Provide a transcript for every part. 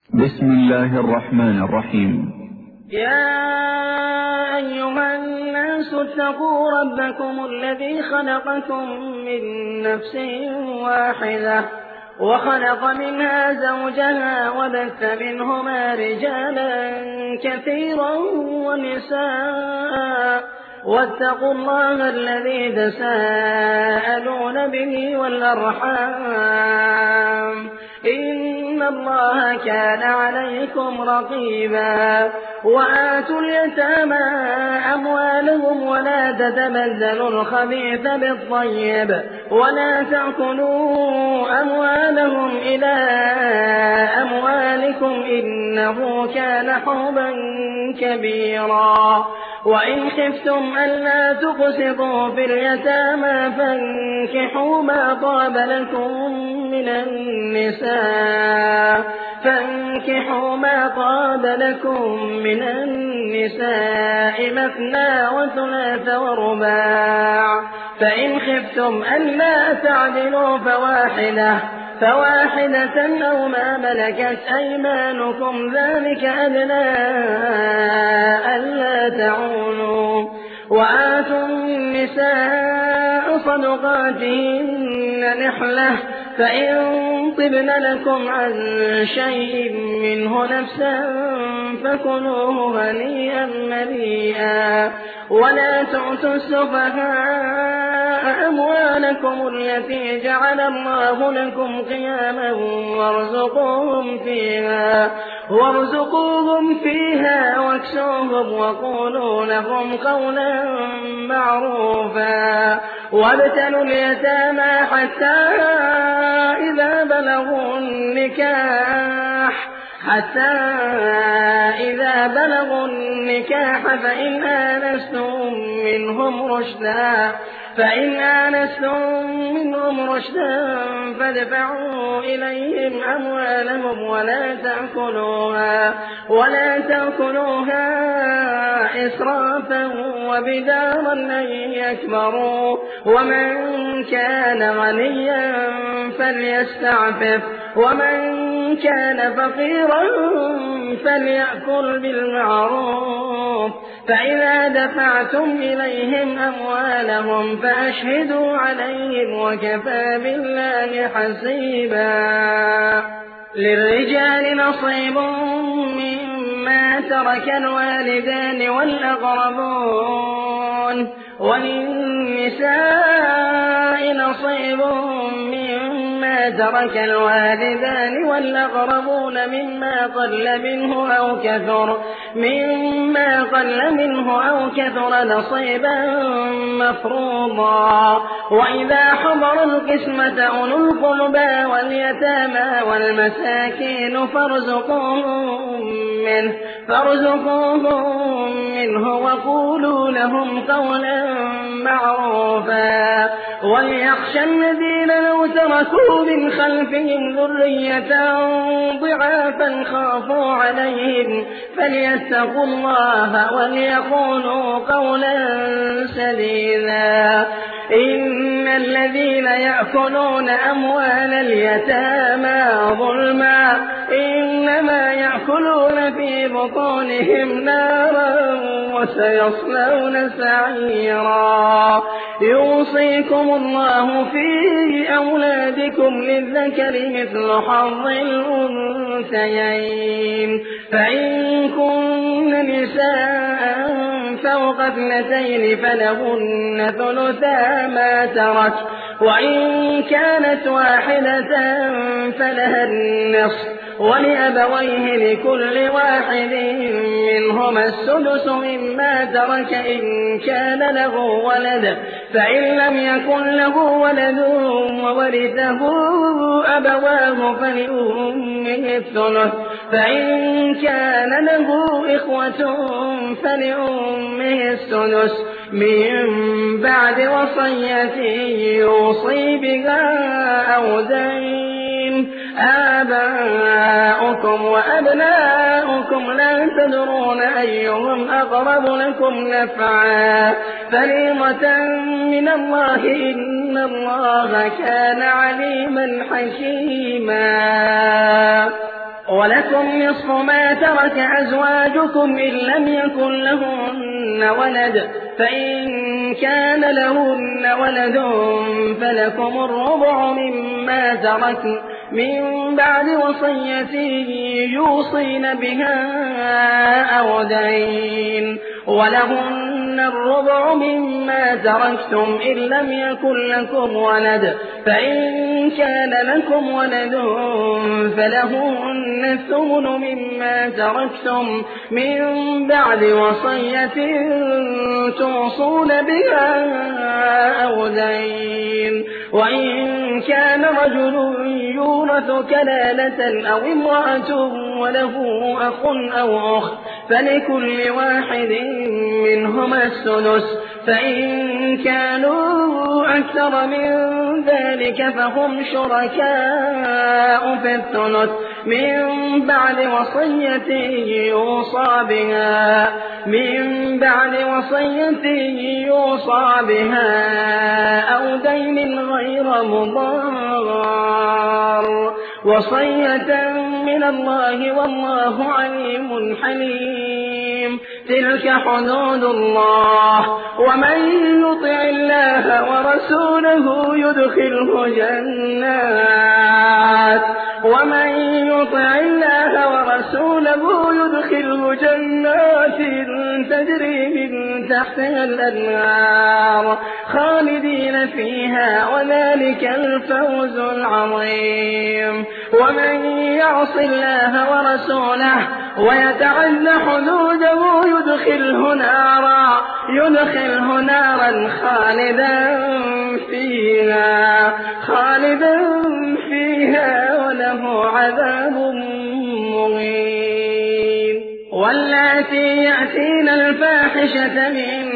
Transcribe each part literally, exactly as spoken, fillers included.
بسم الله الرحمن الرحيم. يا أيها الناس اتقوا ربكم الذي خلقكم من نفس واحدة وخلق منها زوجها وبث منهما رجالا كثيرا ونساء واتقوا الله الذي تساءلون به والأرحام إن الله كان عليكم رقيبا. وآتوا اليتامى أموالهم ولا تتبدلوا الخبيث بالطيب ولا تأكلوا أموالهم إلى أموالكم إنه كان حوبا كبيرا. وإن خفتم ألا تقسطوا في اليتامى فانكحوا ما طاب لكم من النساء فانكحوا ما طاب لكم من النساء مثنى وثلاث ورباع. فإن خفتم ألا تعدلوا فواحدة فواحدة أو ما ملكت أيمانكم ذلك أدنى ألا تعولوا. وآتوا النساء صدقاتهن نحلة فإن طبن لكم عن شيء منه نفسا فكلوه هنيئا مريئا. ولا تؤتوا السفهاء أموالكم التي جعل الله لكم قياما وارزقوهم فيها وارزقوهم فيها واكسوهم وقولوا لهم قولا معروفا. وابتلوا اليتامى حتى إذا بلغوا النكاح حتى إذا بلغوا النكاح فإن آنستم منهم رشدا فإن آنستم منهم رشدا فادفعوا إليهم أموالهم ولا تأكلوها ولا تأكلوها إسرافا وبدارا أن يكبروا. ومن كان غنيا فليستعفف ومن كان فقيرا فليأكل بالمعروف. فإذا دفعتم إليهم أموالهم فأشهدوا عليهم وكفى بالله حسيبا. للرجال نصيب مما ترك الوالدان والأقربون وللنساء نصيب مما ترك الوالدان والأقربون مما قل منه أو كثر مما قل منه أو كثر نصيبا مفروضا. وإذا حضر القسمة أولو القربى واليتامى والمساكين فارزقوهم منه فارزقوهم منه وقولوا لهم قولا معروفا. وليخشى الذين لو تركوا من خلفهم ذرية ضعافا خافوا عليهم فليتقوا الله وليقولوا قولا سديدا. إن الذين يأكلون أموال اليتامى ظلما إنما يأكلون في بطونهم نارا وسيصلون سعيرا. يوصيكم الله في أولادكم للذكر مثل حظ الأنثيين فإن كن نساء فوق اثنتين فلهن ثلثا ما ترك وإن كانت واحدة فلها النصف ولأبويه لكل واحد منهما السدس مما ترك إن كان له ولد فإن لم يكن له ولد وورثه أبواه فلأمه الثلث فإن كان له إخوة فلأمه السدس من بعد وصية يوصي بها أو دين. آباؤكم وأبناؤكم لا تدرون أيهم أقرب لكم نفعا فريضة من الله إن الله كان عليما حكيما. ولكم نصف ما ترك أزواجكم إن لم يكن لهن ولد فإن كان لهن ولد فلكم الربع مما تركن من بعد وصية يوصين بها أو دين ولهن الربع مما تركتم إن لم يكن لكم ولد فإن كان لكم ولد فلهن الثمن مما تركتم من بعد وصية توصون بها أو دين وإن كان رجل يورث كلالة أو امرأة وله أخ أو أخت فلكل واحد منهما السدس فإن كانوا أكثر من ذلك فهم شركاء في الثلث من بعد وصية يوصى بها من بعد وصية يوصى بها أو دين غير مضار وصية من الله والله عليم حليم. تلك حدود الله ومن يطع الله ورسوله يدخله جنات ومن يطع الله ورسوله يدخله جنات تجري من تحتها الأنهار خالدين فيها وذلك الفوز العظيم. ومن يعص الله ورسوله ويتعد حدوده يدخله نارا يدخله نارا خالدا فيها خالدا فيها وله عذاب مهين. واللاتي يأتين الفاحشة من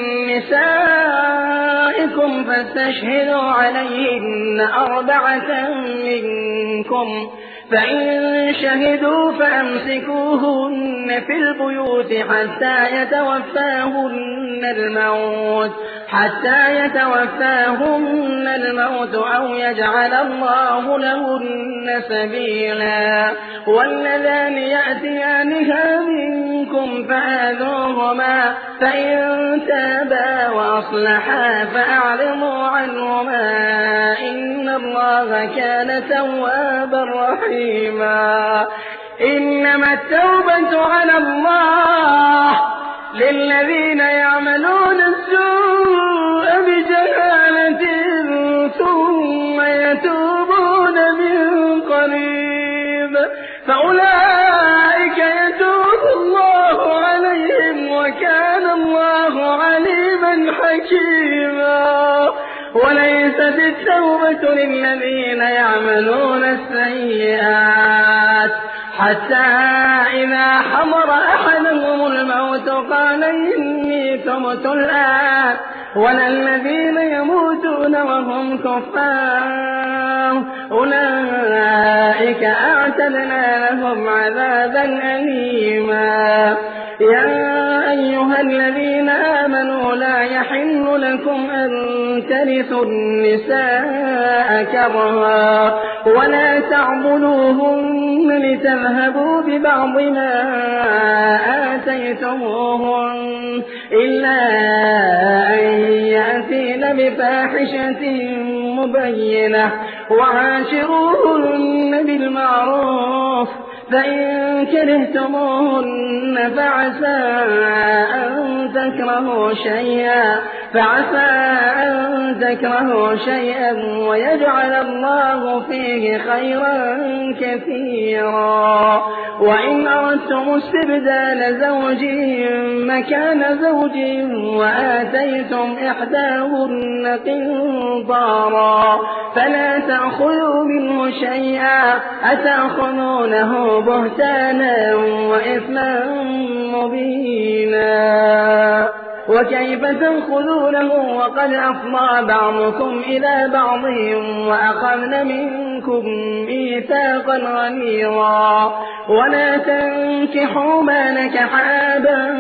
نسائكم فاستشهدوا عليهن أربعة منكم فإن شهدوا فأمسكوهن في البيوت حتى يتوفاهن الموت حتى يتوفاهن الموت أو يجعل الله لهن سبيلا. واللذان يأتيانها منكم فآذوهما فإن تابا وأصلحا فأعرضوا عنهما إن الله كان توابا رحيما. إنما التوبة على الله للذين يعملون السوء بجهالة ثم يتوبون من قريب فأولئك يتوب الله عليهم وكان الله عليما حكيما. وليست التوبة للذين يعملون السيئات حتى إذا حضر أحدهم الموت قال إني تبت الآن ولا الذين يموتون وهم كفار أولئك أعتدنا لهم عذابا أليما. يا أيها الذين آمنوا لا يحل لكم أن ترثوا النساء كرها ولا تعضلوهن لتذهبوا ببعض ما آتيتموهن إلا أن يأتين بفاحشة مبينة وعاشروهن بالمعروف فإن كرهتموهن فعسى أن تكرهوا شيئا فعسى أن تكرهوا شيئا ويجعل الله فيه خيرا كثيرا. وإن أردتم استبدال زوج مكان زوج وآتيتم إحداهن قنطارا فلا تأخذوا منه شيئا أتأخذونه بهتانا وإثما مبينا. وكيف تأخذونه وقد أفضى بعضكم إلى بعض وأخذن منكم ميثاقا غليظا. ولا تنكحوا ما نكح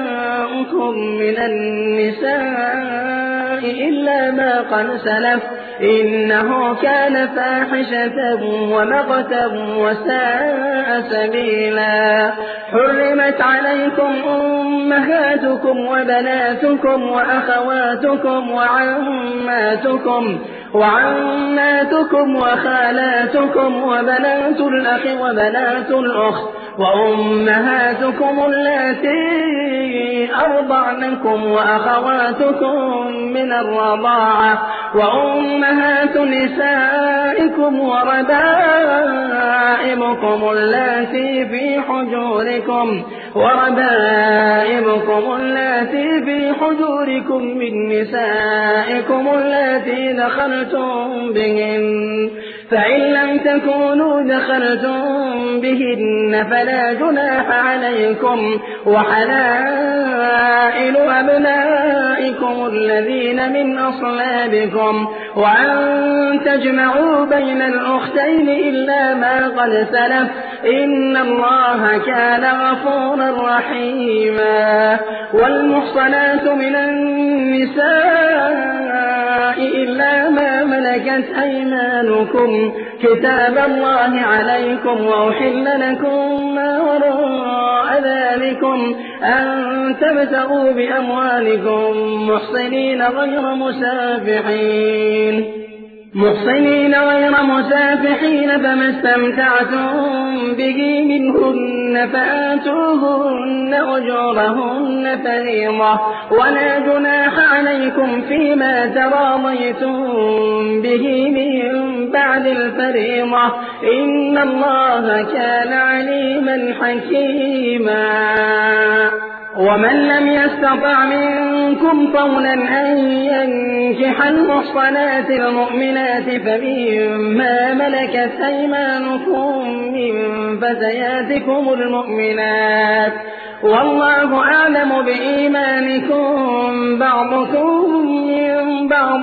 آباؤكم من النساء إلا ما قد سلف إنه كان فاحشة ومقتا وساء سبيلا. حرمت عليكم أمهاتكم وبناتكم وأخواتكم وعماتكم وعماتكم وخالاتكم وبنات الأخ وبنات الأخت وأمهاتكم اللاتي أرضعنكم وأخواتكم من الرضاعة وأمهات نسائكم وربائبكم اللاتي في حجوركم وربائبكم اللاتي في حجوركم من نسائكم اللاتي دخلتم بهن، فإن لم تكونوا دخلتم بهن فلا جناح عليكم، وحلائل أبنائكم الذين من أصلابكم، وأن تجمعوا بين الأختين إلا ما قد سلف، إن الله كان غفورا رحيما. والمحصنات من النساء إلا ما ملكت أيمانكم كتاب الله عليكم، وأحل لكم ما وراء ذلكم أن تبتغوا بأموالكم محصنين غير مسافحين محصنين غير مسافحين فما استمتعتم به منهن فآتوهن أجورهن فريضة، ولا جناح عليكم فيما تراضيتم به من بعد الفريضة، إن الله كان عليما حكيما. ومن لم يستطع منكم طولا أن ينكح المحصنات المؤمنات فمما ملكت أيمانكم من فتياتكم المؤمنات، والله أعلم بإيمانكم بعضكم من بعض،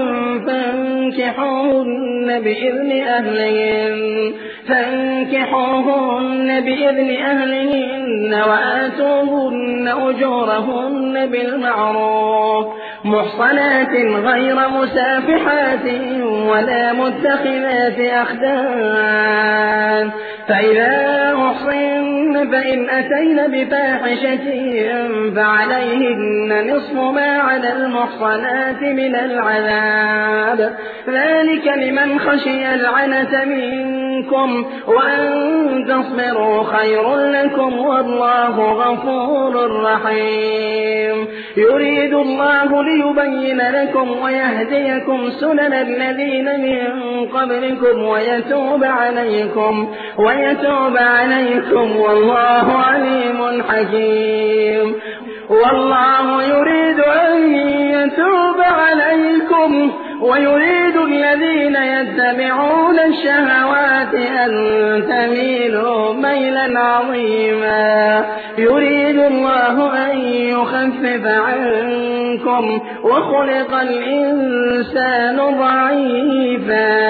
فانكحوهن بإذن أهلهن فانكحوهن بإذن أهلهن وآتوهن أجورهن بالمعروف محصنات غير مسافحات ولا متخذات أخدان، فإذا أحصن فإن أتين بفاحشة فعليهن نصف ما على المحصنات من العذاب، ذلك لمن خشي العنة منكم، وأن تصبروا خير لكم، والله غفور رحيم. يريد الله ليبين لكم ويهديكم سنن الذين من قبلكم ويتوب عليكم ويتوب عليكم والله عليم حكيم. والله يريد أن يتوب عليكم ويريد الذين يتبعون الشهوات أن تميلوا ميلا عظيما. يريد الله أن يخفف عنكم وخلق الإنسان ضعيفا.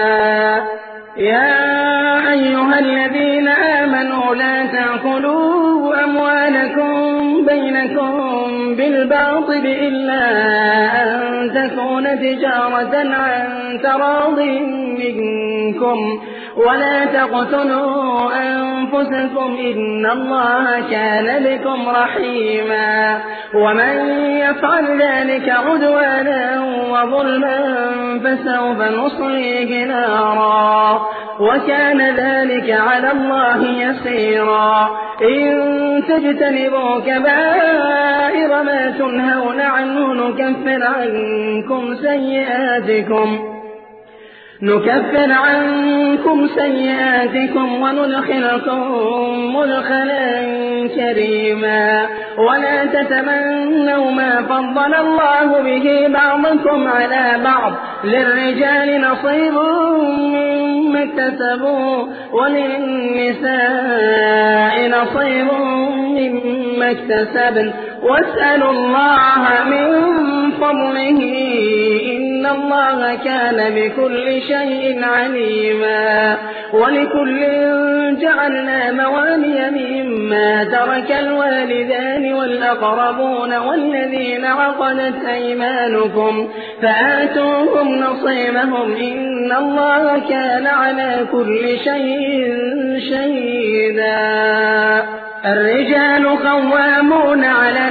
يا أيها الذين آمنوا لا تأكلوا أموالكم بينكم بالباطل إلا أن تكون تجارة عن تراض منكم، ولا تقتلوا أنفسكم إن الله كان بكم رحيما. ومن يفعل ذلك عدوانا وظلما فسوف نصليه نارا، وكان ذلك على الله يسيرا. إن تجتنبوا كبائر ما تنهون عنه نكفر عنكم سيئاتكم نكفر عنكم سيئاتكم وندخلكم مدخلا كريما. ولا تتمنوا ما فضل الله به بعضكم على بعض، للرجال نصيب مما اكتسبوا وللنساء نصيب مما اكتسبن، واسألوا الله من فضله إن إن الله كان بكل شيء عليما. ولكل جعلنا موالي مما ترك الوالدان والأقربون والذين عقدت أيمانكم فآتوهم نصيبهم إن الله كان على كل شيء شهيدا. الرجال قوامون على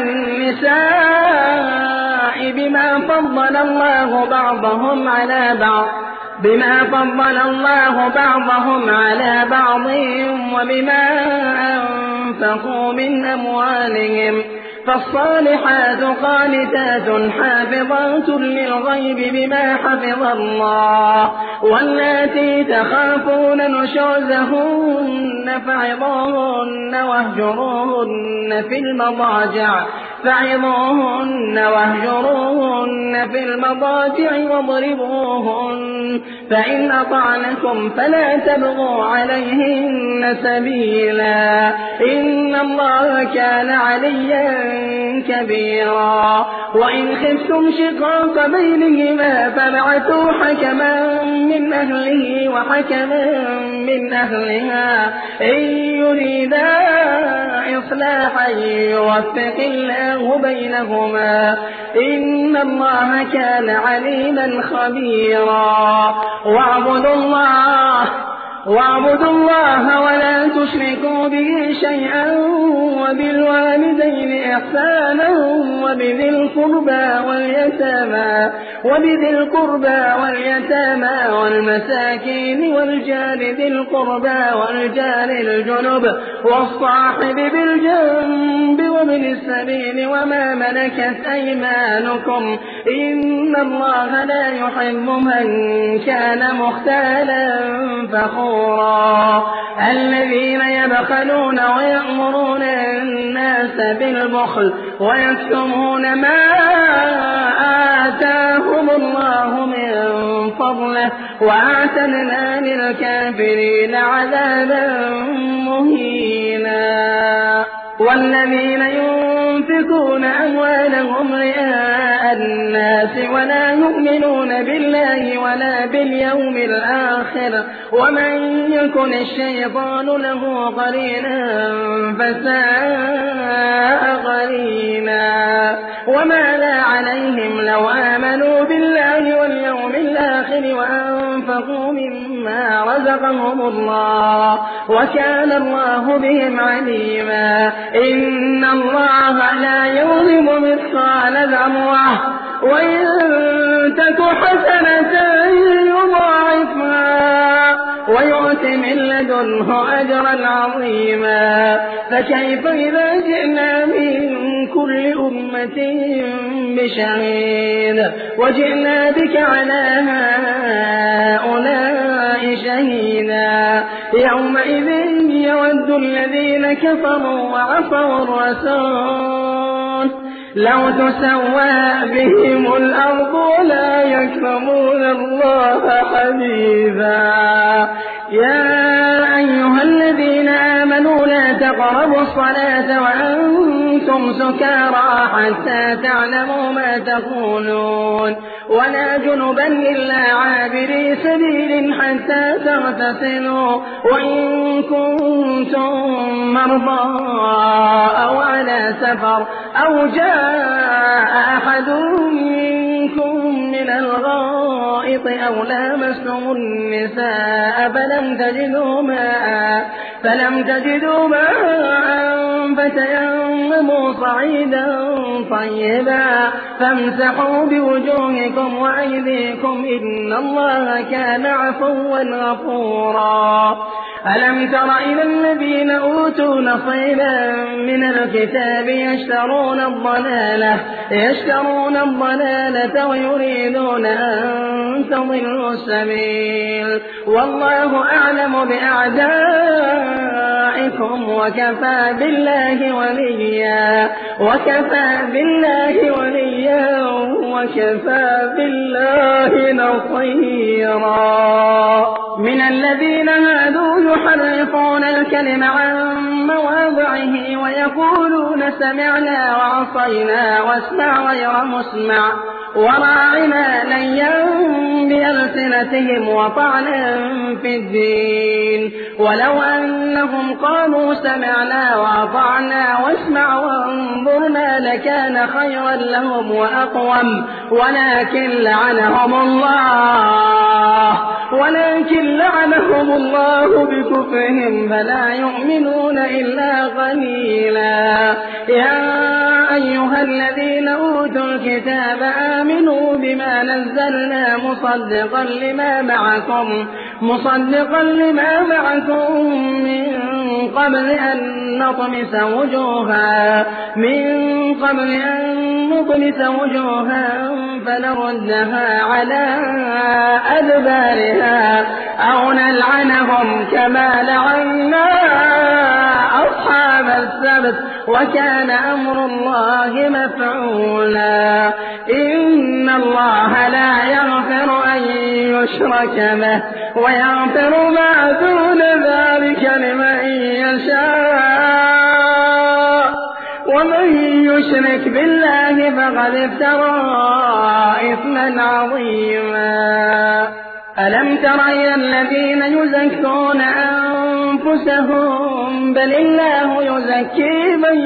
النساء بما فضل الله بعضهم على بعض بما فضل الله بعضهم على بعض وبما أنفقوا من أموالهم فالصالحات قانتات حافظات للغيب بما حفظ الله واللاتي تخافون نشوزهن فعظوهن واهجروهن في المضاجع فعظوهن واهجروهن في المضاجع واضربوهن فإن أطعنكم فلا تبغوا عليهن سبيلا إن الله كان عليا كبيرا. وإن خفتم شقاق بينهما فابعثوا حكما من أهله وحكما من أهلها إن يريدا إصلاحا يوفق الله بينهما إن الله كان عليما خبيرا. واعبدوا الله واعبدوا الله ولا تشركوا به شيئا وبالوالدين إحسانا وبذي القربى واليتامى وبذي القربى واليتامى والمساكين والجار ذي القربى والجار الجنب والصاحب بالجنب وابن السبيل وما ملكت أيمانكم إن الله لا يحب من كان مختالا فخورا. الذين يبخلون ويأمرون الناس بالبخل ويكتمون ما آتاهم الله من فضله وأعتدنا للكافرين عذابا مهينا. والذين ينفقون أموالهم رئاء الناس ولا يؤمنون بالله ولا باليوم الآخر ومن يكن الشيطان له قرينا فساء قرينا. وماذا عليهم لو آمنوا بالله واليوم الآخر وأنفقوا مما رزقهم الله وكان الله بهم عليما. إن الله لا يظلم مثقال ذرة وإن تك حسنة يضاعفها ويؤت من لدنه أجرا عظيما. فكيف إذا جئنا من كل أمة بشهيد وجئنا بك على هؤلاء شهيدا يومئذ يود الذين كفروا وعصوا الرسول لو تسوى بهم الأرض ولا يكرمون الله حديثا. يا أيها الذين آمنوا لا تقربوا الصلاة وأنتم سكارى حتى تعلموا ما تقولون ولا جنبا إلا عابري سبيل حتى تغتسلوا وإن كنتم مرضى أو على سفر أو جاء أحد منكم من الغائط أو لامستم النساء فلم تجدوا ماء فلم تجدوا ماء فتيمموا صعيدا طيبا فامسحوا بوجوهكم وأيديكم إن الله كان عفوا غفورا. ألم تر إلى الذين أوتوا نصيبا من الكتاب يشترون الضلالة يشترون الضلالة ويريدون أن تضلوا السبيل والله أعلم بأعدائكم وكفى بالله وليا وكفى بالله وليا وكفى بالله نصيرا. من الذين هادوا يحرفون الكلم عن مواضعه ويقولون سمعنا وعصينا واسمع غير مسمع وراعنا ليا بألسنتهم وطعنا في الدين. ولو أنهم قالوا سمعنا وأطعنا واسمع وانظرنا لكان خيرا لهم وأقوم، ولكن لعنهم الله ولكن لعنهم الله بكفرهم فلا يؤمنون إلا قليلا. يا أيها الذين أوتوا الكتاب آمنوا بما نزلنا مصدقا لما معكم مصدقا لما معكم من قبل أن نطمس وجوها من قبل أن نطمس وجوها فنردها على أدبارها أو نلعنهم كما لعنا أصحاب السبت وكان أمر الله مفعولا. إن الله لا يغفر أن يشرك به ويغفر ما دون ذلك لمن يشاء، ومن يشرك بالله فقد افترى إثما عظيما. ألم تر إلى الذين يزكون أنفسهم بل الله يزكي من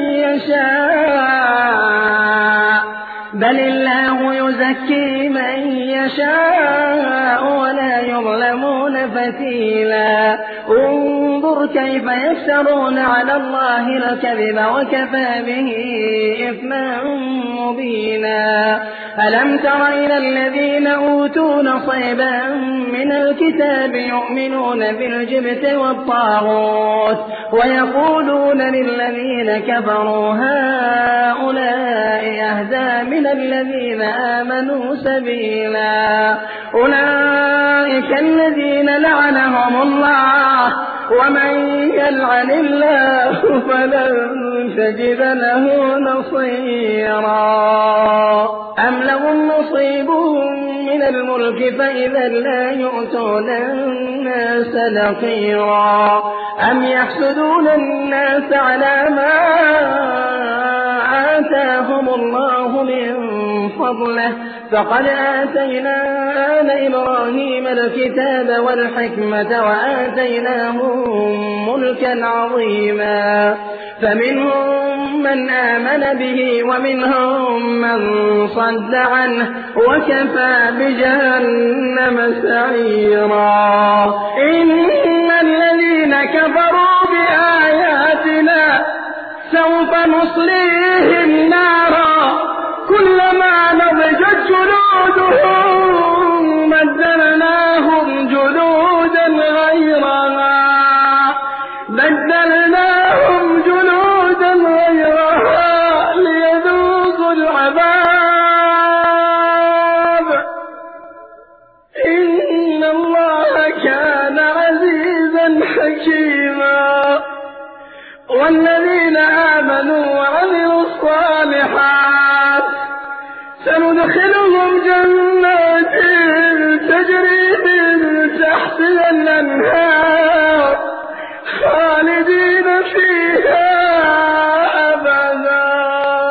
يشاء بل الله يزكي من يشاء ولا يظلمون فتيلا. انظر كيف يفترون على الله الكذب وكفى به إثما مبينا. ألم تر إلى الذين أوتوا نصيبا من الكتاب يؤمنون بالجبت والطاغوت ويقولون للذين كفروا هؤلاء أهدى من الذين آمنوا سبيلا. أولئك الذين لعنهم الله ومن يلعن الله فلن تجد له نصيرا. أم لهم نصيب من الملك فإذا لا يؤتون الناس نقيرا. أم يحسدون الناس على ما آتاهم الله من فضله فقد آتينا آل إبراهيم الكتاب والحكمة وآتيناهم ملكا عظيما. فمنهم من آمن به ومنهم من صد عنه وكفى بجهنم سعيرا. إن الذين كفروا بآياتنا سوف نصليهم نارا كلما نضجت جلودهم بدلناهم جلودا غيرها بدلناهم جلودا غيرها ليذوقوا العذاب إن الله كان عزيزا حكيما. والذين آمنوا وعملوا الصالحات سندخلهم جنات تجري من تحتها الأنهار خالدين فيها أبدا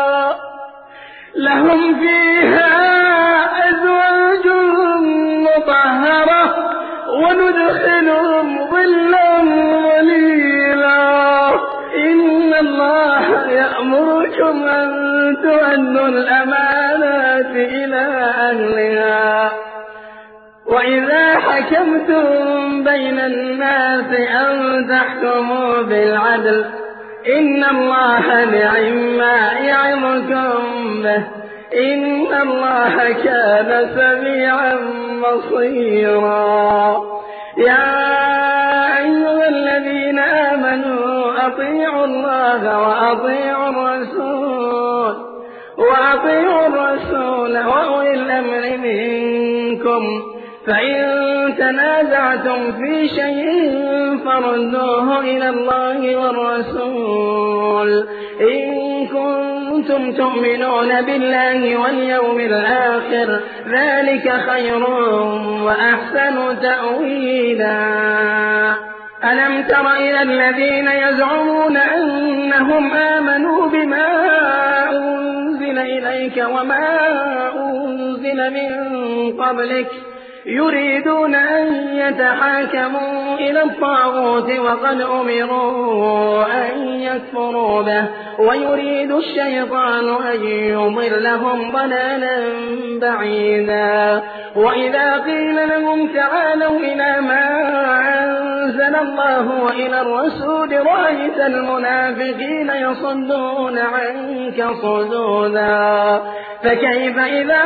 لهم فيها أزواج مطهرة وندخلهم ظلا ظليلا. إن الله يأمركم أن تؤدوا الأمانات إلى أهلها وإذا حكمتم بين الناس أن تحكموا بالعدل إن الله نعما يعظكم به إن الله كان سميعا بصيرا. يا أيها الذين آمنوا أطيعوا الله وأطيعوا الرسول وأطيعوا الرسول وأولي الأمر منكم فإن تنازعتم في شيء فردوه إلى الله والرسول إن كنتم تؤمنون بالله واليوم الآخر ذلك خير وأحسن تأويلا. ألم تر إلى الذين يزعمون أنهم آمنوا بما أنزل إليك وما أنزل من قبلك يريدون أن يتحاكموا إلى الطاغوت وقد أمروا أن يكفروا به ويريد الشيطان أن يضلهم ضلالا بعيدا. وإذا قيل لهم تعالوا إلى ما أنزل الله وإلى الرسول رأيت المنافقين يصدون عنك صدودا. فكيف إذا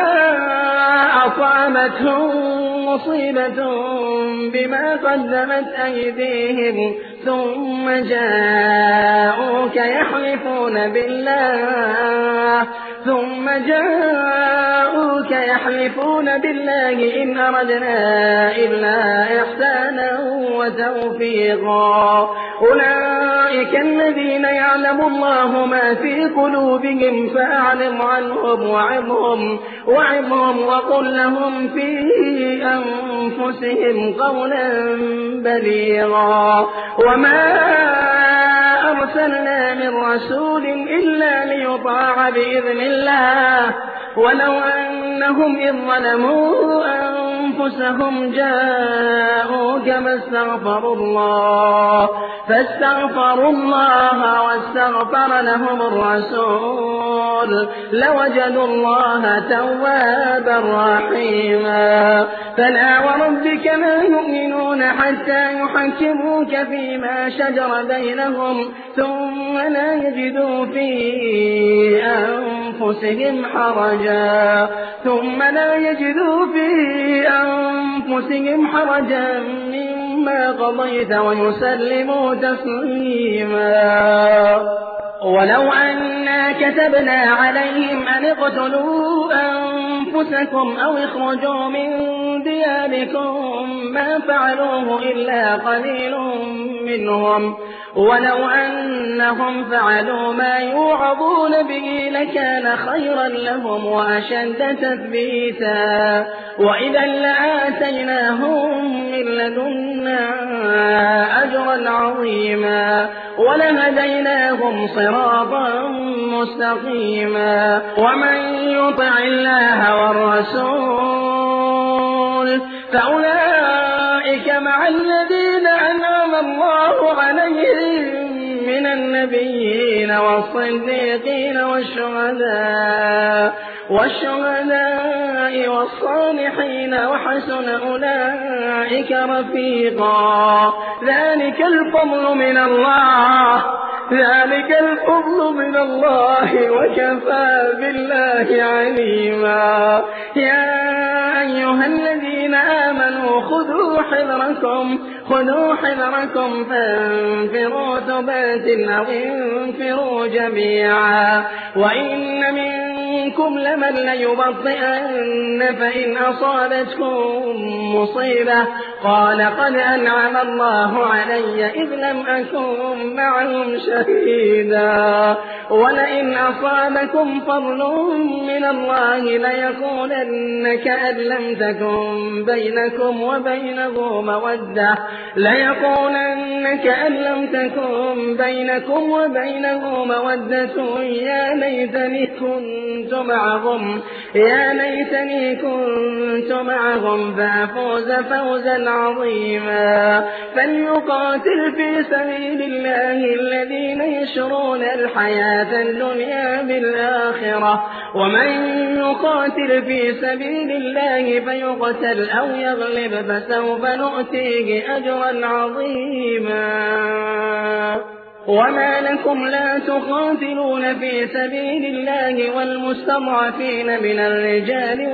أصابتهم مصيبة بما قدمت أيديهم ثم جاءوك يحلفون بالله ثم جاءوك يحلفون بالله إن أردنا إلا إحسانا وتوفيقا أولئك الذين يعلم الله ما في قلوبهم فأعرض عنهم وعظهم وعظهم وقل لهم في أنفسهم قولا بليغا. وما أرسلنا من رسول إلا ليطاع بإذن الله ولو أنهم إذ ظلموا أنفسهم جاءوك فاستغفروا الله فاستغفروا الله واستغفر لهم الرسول لوجدوا الله توابا رحيما. فلا وربك لا يؤمنون حتى يحكموك فيما شجر بينهم ثم لا يجدوا في أنفسهم حرجا ثم لا يجدوا في أنفسهم حرجا مما قضيت ويسلموا تسليما. ولو أنا كتبنا عليهم أن اقتلوا أنفسكم أو اخرجوا من دياركم ما فعلوه إلا قليل منهم ولو أنهم فعلوا ما يوعظون به لكان خيرا لهم وأشد تثبيتا وإذا لآتيناهم من لدنا أجرا عظيما ولهديناهم صراطا مستقيما. ومن يطع الله والرسول فأولئك مع الذين أنعم الله عليهم من النبيين والصديقين والشهداء والشهداء والصالحين وحسن أولئك رفيقا. ذلك الفضل من الله ذلك الفضل من الله وكفى بالله عليما. يا أيها الذين آمنوا خذوا حذركم خذوا حذركم فانفروا ثبات أو انفروا جميعا وإن منكم لمن ليبطئن فإن أصابتكم مصيبة قال قد أنعم الله علي إذ لم أكن معهم شهيدا ولئن أصابكم فضل من الله ليقولن كأن لم تكن بينكم وبينه مودة ليقولن كأن لم تكن بينكم وبينه مودة يا ليتني كنت معهم يا ليتني كنت معهم فأفوز فوزا عظيما. فليقاتل في سبيل الله الذين يشرون الحياة الدنيا بالآخرة ومن يقاتل في سبيل الله فيقتل أو يغلب فسوف نؤتيه أجرا عظيما. وما لكم لا تقاتلون في سبيل الله والمستضعفين من الرجال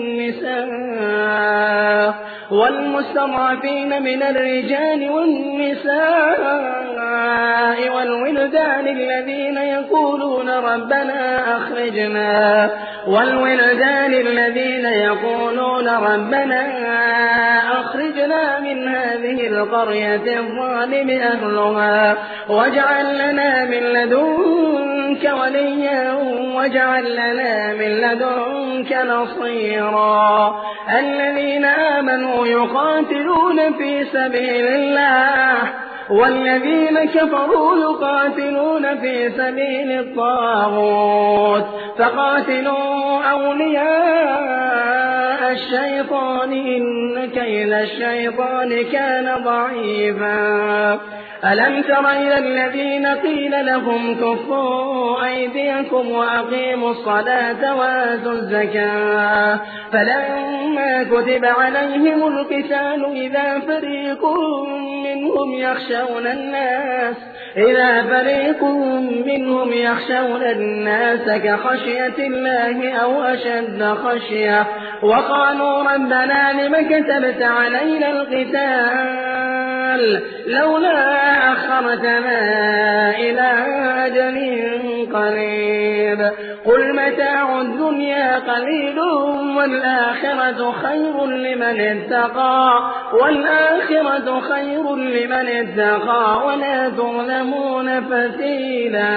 والنساء والمستضعفين من الرجال والنساء والولدان الذين يقولون ربنا أخرجنا والولدان الذين يقولون ربنا أخرجنا من هذه القرية الظالم أهلها واجعل لنا من لدنك وليا واجعل لنا من لدنك نصيرا. الذين آمنوا يقاتلون في سبيل الله والذين كفروا يقاتلون في سبيل الطاغوت فقاتلوا أولياء الشيطان إن كيد الشيطان كان ضعيفا ألم تر إلى الذين قيل لهم كفوا أيديكم وأقيموا الصلاة وآتوا الزكاة فلما كتب عليهم القتال إذا فريق منهم يخشون الناس إذا فريق منهم يخشون الناس كخشية الله أو أشد خشية وقالوا ربنا لم كتبت علينا القتال لولا أخرتنا إلى أجل قريب قل متاع الدنيا قليل والآخرة خير لمن اتقى والآخرة خير لمن اتقى ولا تظلمون فتيلا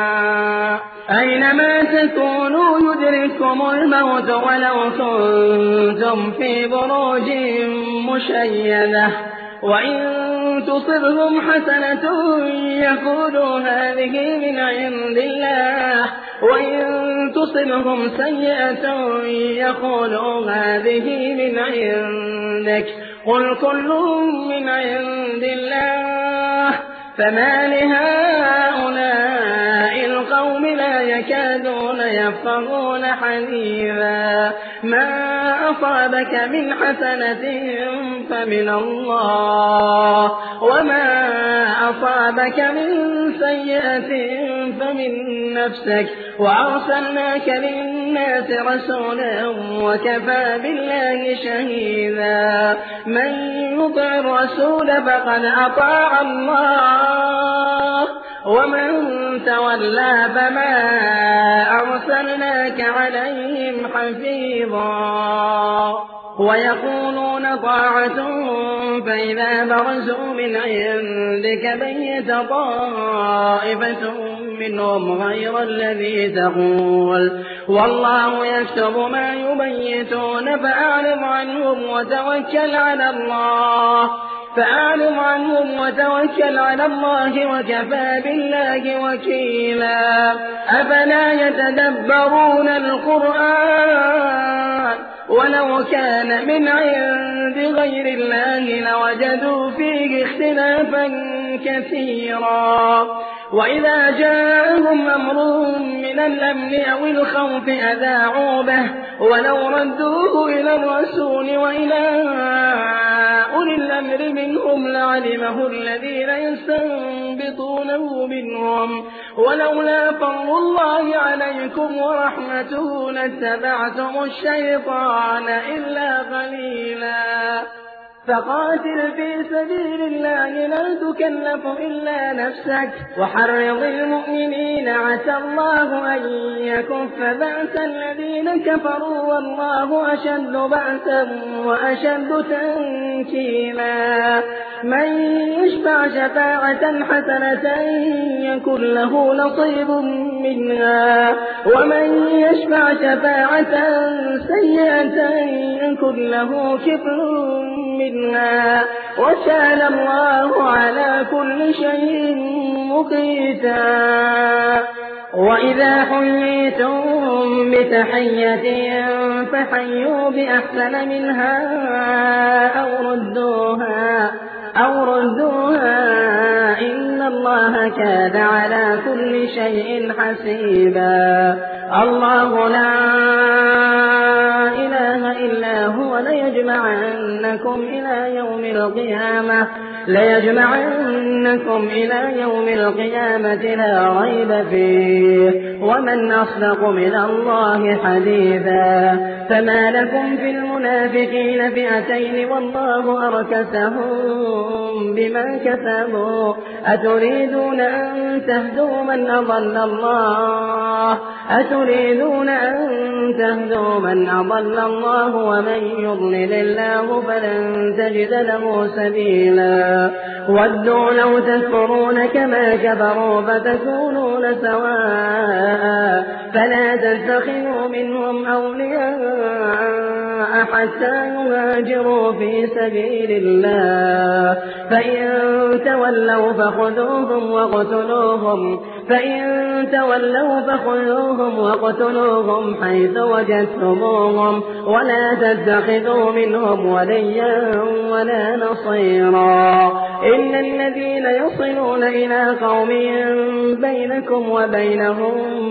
أينما تكونوا يدرككم الموت ولو كنتم في بروج مشيدة وإن تصبهم حسنة يقولوا هذه من عند الله وإن تصبهم سيئة يقولوا هذه من عندك قل كل من عند الله فما لهؤلاء القوم لا يكادون يفقهون حديثا ما أصابك من حسنة فمن الله وما أصابك من سيئة فمن نفسك وأرسلناك للناس رسولا وكفى بالله شهيدا من يطع الرسول فقد أطاع الله ومن تولى فما أرسلناك عليهم حفيظا ويقولون طاعة فإذا برزوا من عندك بيت طائفة منهم غير الذي تقول والله يكتب ما يبيتون فأعرض عنهم وتوكل على الله فأعلم عنهم وتوكل على الله وكفى بالله وكيلا أفلا يتدبرون القرآن ولو كان من عند غير الله لوجدوا فيه اختلافا كثيرا وإذا جاءهم أمر من الأمن أو الخوف أذاعوا به ولو ردوه إلى الرسول وإلى أولي الأمر منهم لعلمه الذين يستنبطونه منهم ولولا فضل الله عليكم ورحمته لاتبعتم الشيطان إلا قليلا فقاتل في سبيل الله لا تكلف إلا نفسك وحرض المؤمنين عسى الله أن يكف بأس الذين كفروا والله أشد بأسا وأشد تنكيلا من يشفع شفاعة حسنة يكن له نصيب منها ومن يشفع شفاعة سيئة يكن له كفل منها وكان الله على كل شيء مقيتا وإذا حييتم بتحية فحيوا بأحسن منها أو ردوها أو ردوها إن الله كان على كل شيء حسيبا الله لا إله إلا هو ليجمعنكم إلى يوم القيامة ليجمعنكم إلى يوم القيامة لا ريب فيه ومن أصدق من الله حديثا فما لكم في المنافقين فئتين والله أركسهم بما كسبوا أتريدون أن تهدوا من أضل الله أتريدون أن تهدوا من أضل الله ومن يضلل الله فلن تجد له سبيلا ودوا لو تكفرون كما كفروا فتكونون سواء فلا تتخذوا منهم أولياء حتى يهاجروا في سبيل الله فإن تولوا فخذوهم واقتلوهم فإن تولوا فخذوهم واقتلوهم حيث وجدتموهم ولا تتخذوا منهم وليا ولا نصيرا إن الذين يصلون إلى قوم بينكم وبينهم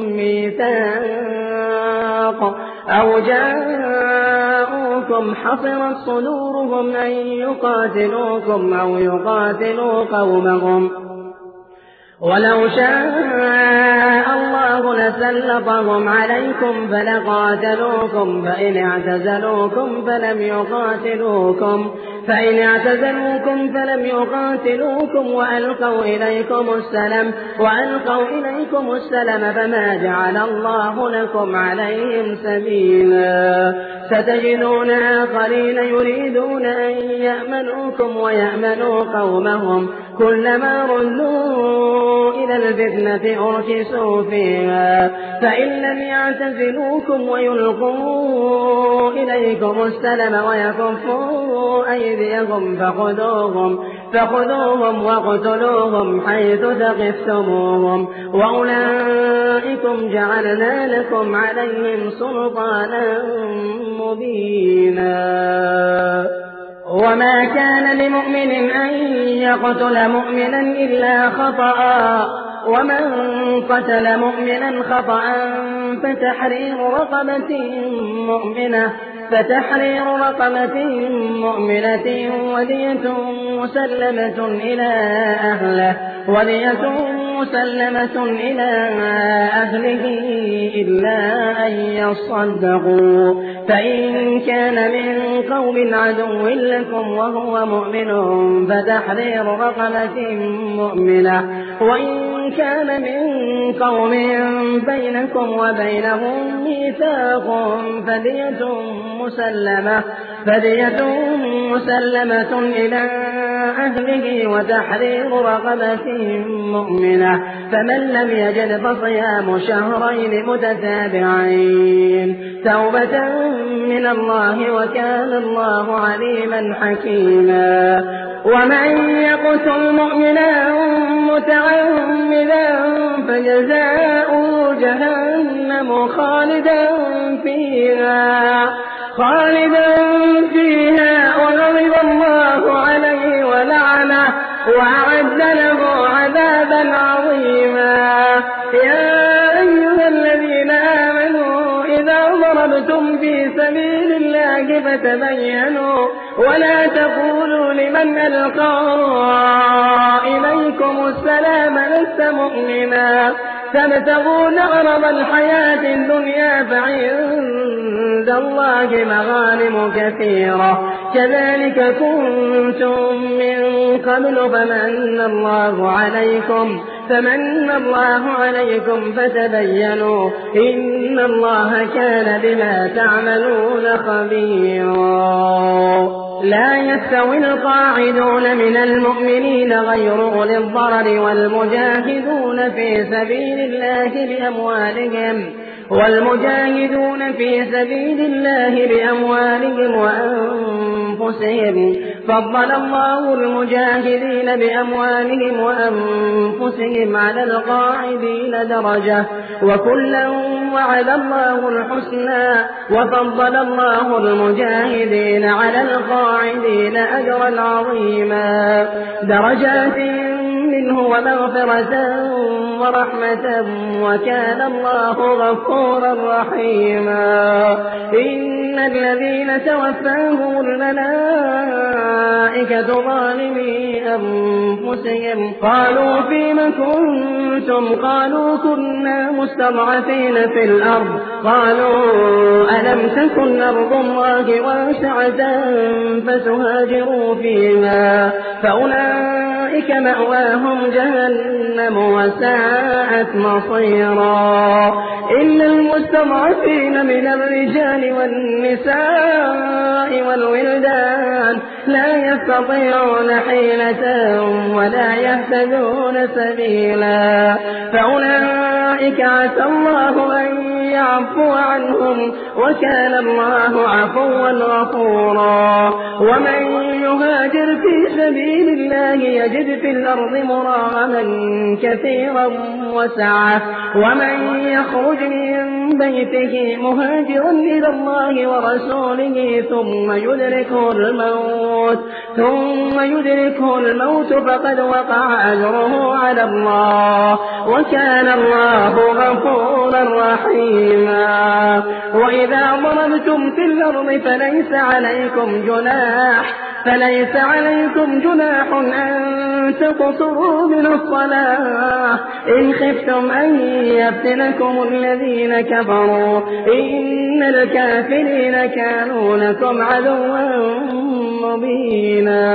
ميثاق أو جاءوكم حصرت صدورهم أن يقاتلوكم أو يقاتلوا قومهم ولو شاء الله لسلطهم عليكم فلقاتلوكم فإن اعتزلوكم فلم يقاتلوكم فإن اعتزلوكم فلم يقاتلوكم وألقوا إليكم السلام وألقوا إليكم السلام فما جعل الله لكم عليهم سبيلا ستجدون آخرين يريدون أن يأمنوكم ويأمنوا قومهم كلما ردوا إلى الفتنة أركسوا فيها فإن لم يعتزلوكم ويلقوا إليكم السلام ويكفوا أيديهم فخذوهم فخذوهم واقتلوهم حيث ثقفتموهم وأولئكم جعلنا لكم عليهم سلطانا مبينا وما كان لمؤمن أن يقتل مؤمنا إلا خطأ ومن قتل مؤمنا خطأ فتحرير رقبة مؤمنة فتحرير رقبة مؤمنة ودية مسلمة إلى أهله ودية مسلمة إلى أهله إلا أن يصدقوا فإن كان من قوم عدو لكم وهو مؤمن فتحرير رقبة مؤمنة وإن كان من قوم بينكم وبينهم ميثاق فدية مسلمة فدية مسلمة إلى أهله وتحرير رقبة مؤمنة فمن لم يجد فصيام شهرين متتابعين توبة من الله وكان الله عليما حكيما ومن يقتل مؤمنا متعمدا فجزاؤه جهنم خالدا فيها خالدا فيها وغضب الله عليه ولعنه وأعد له عذابا عظيما يا أيها الذين آمنوا إذا ضربتم في سبيل الله فتبينوا ولا تقولوا لمن ألقى إليكم السلام لست مؤمنا تبتغون عرض الحياة الدنيا فعند الله مغانم كثيرة كذلك كنتم من قبل فمن الله عليكم فمن الله عليكم فتبينوا إن الله كان بما تعملون خبيرا لا يستوي القاعدون من المؤمنين غير أولي الضرر والمجاهدون في سبيل الله بأموالهم والمجاهدون في سبيل الله بأموالهم وأنفسهم فضل الله المجاهدين بأموالهم وأنفسهم على القاعدين درجة وكلا وعد الله الحسنى وفضل الله المجاهدين على القاعدين أجرا عظيما درجات منه ومغفرة ورحمة وكان الله غفورا رحيما إن الذين توفاهم الملائكة ظالمي أنفسهم قالوا فيم كنتم قالوا كنا مستضعفين في الأرض قالوا ألم تكن أرض الله واسعة فتهاجروا فيها فأولئك مأواهم جهنم وساءت مصيرا إلا المستضعفين من الرجال والنساء والولدان لا يستطيعون حيلة ولا يهتدون سبيلا فأولئك عسى الله أن يعفو عنهم وكان الله عفوا غفورا ومن يهاجر في سبيل الله يجد في الأرض مراغما كثيرا وسعة ومن يخرج من بيته مهاجرا إلى الله ورسوله ثم يدركه الموت ثم يدركه الموت فقد وقع أجره على الله وكان الله غفورا رحيما وإذا ضربتم في الأرض فليس عليكم جناح فليس عليكم جناح أن تقصروا من الصلاة إن خفتم أن يفتنكم الذين كفروا إن الكافرين كانوا لكم عدوا مبينا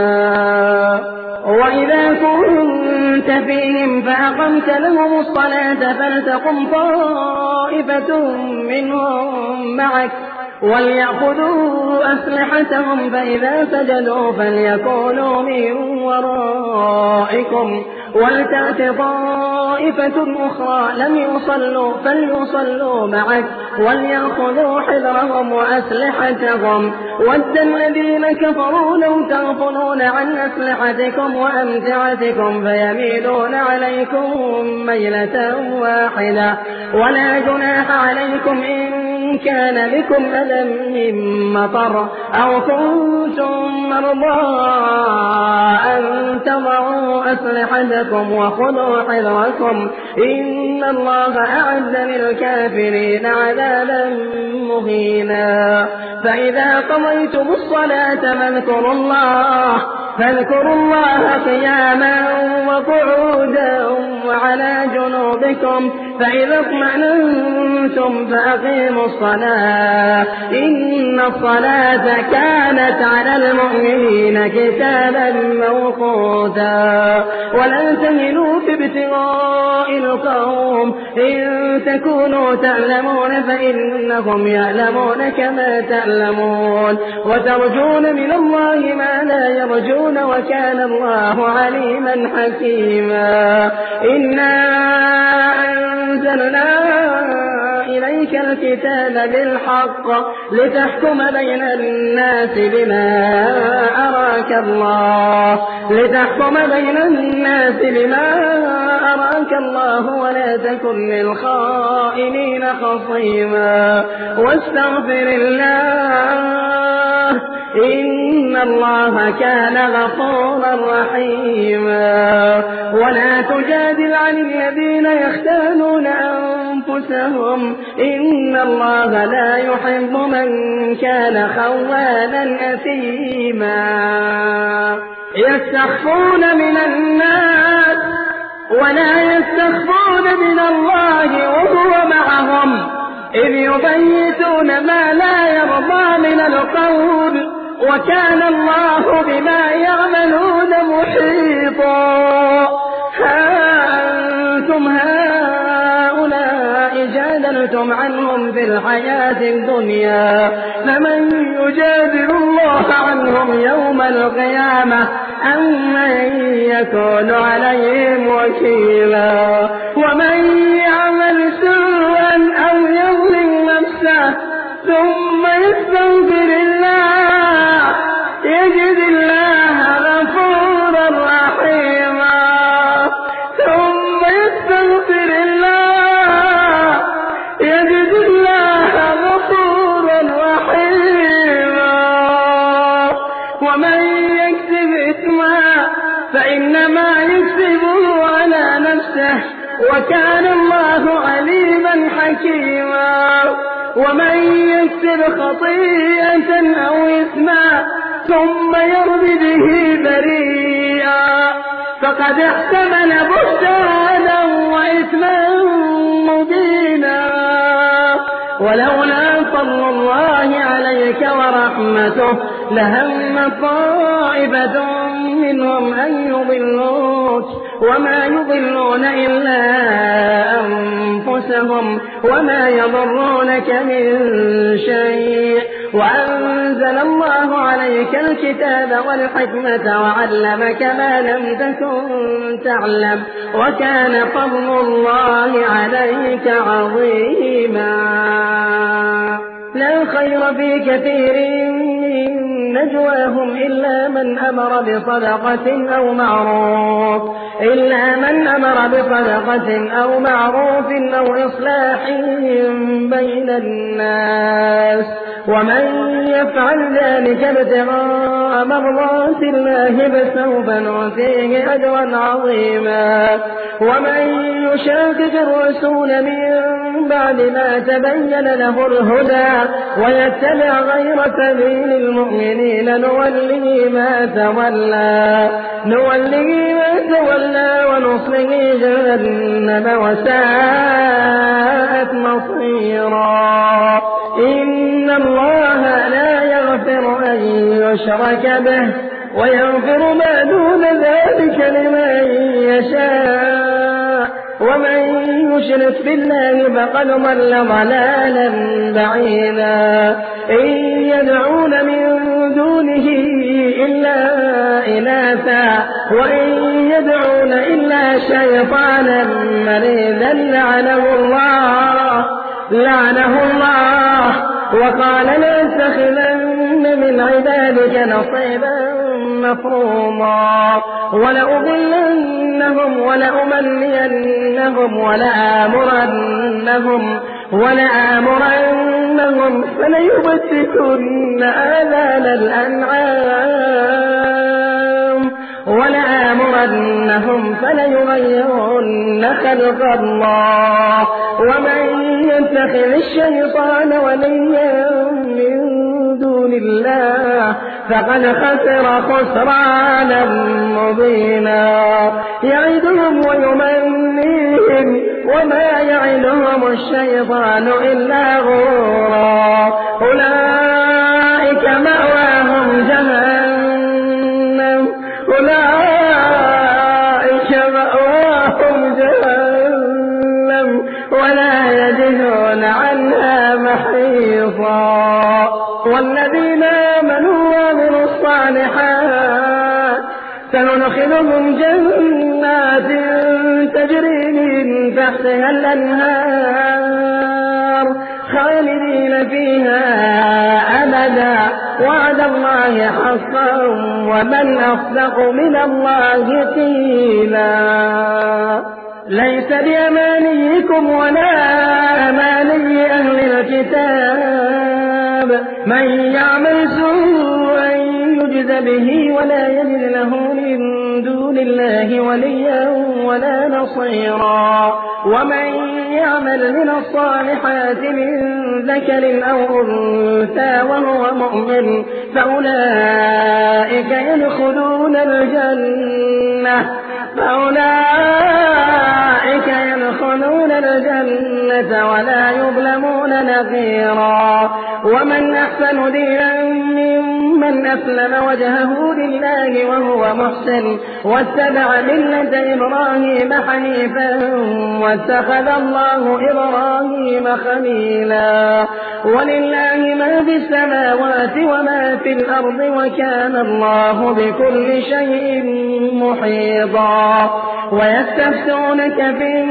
وإذا كنت فيهم فأقمت لهم الصلاة فلتقم طائفة منهم معك وليأخذوا أسلحتهم فإذا سجدوا فليكونوا من ورائكم ولتأت طائفة أخرى لم يصلوا فليصلوا معك وليأخذوا حذرهم وأسلحتهم ود الذين كفروا لو تغفلون عن أسلحتكم وأمتعتكم فيميلون عليكم ميلة واحدة ولا جناح عليكم إن كان بكم أذى من مطر أو كنتم مرضى أن تضعوا أسلحتكم وخذوا حذركم إن الله أعد للكافرين عذابا مهينا فإذا قضيتم الصلاة فاذكروا الله فاذكروا الله قياما وقعودا وعلى جنوبكم فإذا اطمأننتم فأقيموا الصلاة إن الصلاة كانت على المؤمنين كتابا موقوتا ولا تهنوا في ابتغاء القوم إن تكونوا تعلمون فإنهم يعلمون كما تعلمون وترجون من الله ما لا يرجون وكان الله عليما حكيما إنا أنزلنا إليك الكتاب بالحق لتحكم بين الناس بما أراك الله لتحكم بين الناس بما أراك الله ولا تكن للخائنين خصيما واستغفر الله إن الله كان غفورا رحيما ولا تجادل عن الذين يختانون أنفسهم إن الله لا يحب من كان خوانا أثيما يستخفون من الناس ولا يستخفون من الله وهو معهم إذ يبيتون ما لا يرضى من القول وكان الله بما يعملون محيطا ها أنتم هؤلاء جادلتم عنهم في الحياة الدنيا فمن يجادل الله عنهم يوم القيامة أم من يكون عليهم وكيلا ومن يعمل سوءا أو يظلم نفسه ثم يستغفر الله يجد الله غفورا رحيما ثم يستغفر الله يجد الله غفورا رحيما ومن يكسب إثما فإنما يكسبه على نفسه وكان الله عليما حكيما ومن يكسب خطيئة أو إثما ثم يرد به بريئا فقد احتمل بهتانا وإثما مبينا ولولا فضل الله عليك ورحمته لهم طائفة منهم أن يضلوك وما يضلون إلا أنفسهم وما يضرونك من شيء وأنزل الله عليك الكتاب والحكمة وعلمك ما لم تكن تعلم وكان فضل الله عليك عظيما. لا خير في كثير من نجواهم إلا من أمر بصدقة أو معروف إلا من أمر بصدقة أو معروف أو إصلاح بين الناس ومن يفعل ذلك ابتغاء مرضات الله فسوف نؤتيه أجرا عظيما. ومن يشاقق الرسول من بعد ما تبين له الهدى ويتبع غير سبيل المؤمنين نوله ما تولى نوله ما تولى ونصله جهنم وساءت مصيرا. إن الله لا يغفر أن يشرك به ويغفر ما دون ذلك لمن يشاء ومن يشرك بالله فقد ضل ضلالا بعيدا. إن يدعون من دونه إلا إناثا وإن يدعون إلا شيطانا مريدا لعنه الله لعنه الله وقال لأتخذن من عبادك نصيبا مفروضا ولأضلنهم ولأمنينهم ولآمرنهم ولآمرنهم فليبتكن آذان الأنعام ولآمرنهم فليغيرن خلق الله ومن يتخذ الشيطان وليا من دون الله فقد خسر خسرانا مبينا. يعدهم ويمنيهم وما يعدهم الشيطان إلا غرورا. أولئك مأواهم جهنم أولئك مأواهم جهنم ولا يجدون عنها محيصا. والذين آمنوا وعملوا الصالحات سندخلهم جنات تجري من تحتها الأنهار خالدين فيها أبدا وعد الله حقا ومن أصدق من الله قيلا. ليس بأمانيكم ولا أماني أهل الكتاب من يعمل سوءا يجز به ولا يجد له من دون الله وليا ولا نصيرا. ومن يعمل من الصالحات من ذكر أو أنثى وهو مؤمن فأولئك يدخلون الجنة فأولئك يدخلون الجنة ولا يظلمون نقيرا. ومن أحسن دينا ممن أسلم وجهه لله وهو محسن واتبع ملة إبراهيم حنيفا واتخذ الله إبراهيم خليلا. ولله ما في السماوات وما في الأرض وكان الله بكل شيء محيطا. ويستفتونك في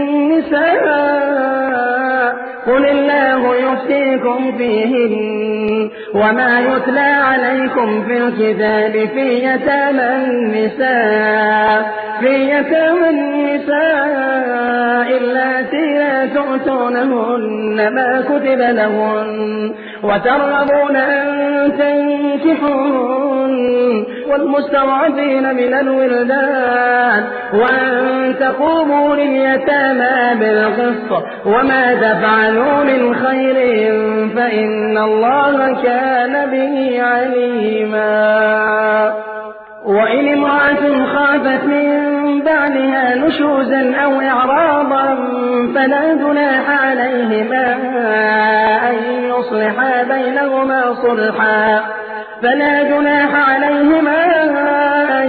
النساء قل الله يفتيكم فيهن وما يتلى عليكم في الكتاب في يتامى النساء في يتامى النساء اللاتي لا تؤتونهن ما كتب لهن وترغبون أن تنكحوهن والمستضعفين من الولدان وأن تقوموا لليتامى بالقسط وما تفعلوا من خير فإن الله كان به عليما. وإن امرأة خافت من بعدها نشوزا أو إعراضا فلا جناح عليهما أن يصلحا بينهما صلحا فلا جناح عليهما أن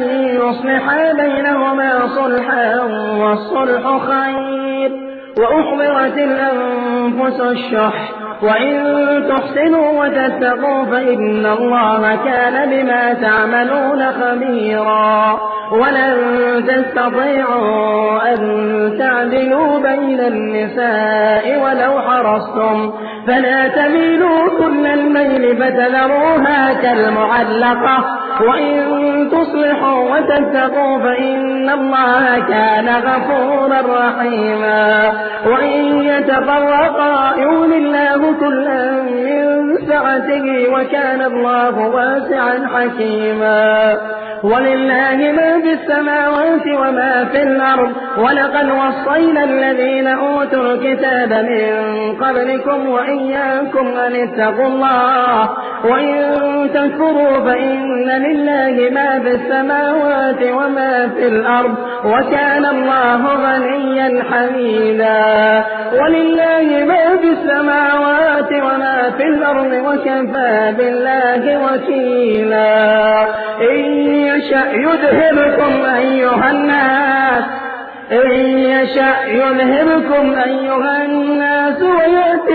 يصلحا بينهما صلحا والصلح خير وأحضرت الأنفس الشح وإن تحسنوا وتتقوا فإن الله كان بما تعملون خبيرا ولن تستطيعوا أن تعدلوا بين النساء ولو حرصتم فلا تميلوا كل الميل فتذروها كالمعلقة وإن تصلحوا وتتقوا فإن الله كان غفورا رحيما وإن يتفرقا يغني الله كلا من سعته وكان الله واسعا حكيما ولله ما في السماوات وما في الأرض ولقد وصينا الذين أوتوا الكتاب من قبلكم وإياكم أن اتقوا الله وإن تكفروا فإن لله ما في السماوات وما في الأرض وكان الله غنيا حميدا ولله ما في السماوات وما في الأرض وكفى بالله وكيلا إن يشأ يذهبكم أيها الناس إن يشأ يذهبكم أيها الناس ويأتي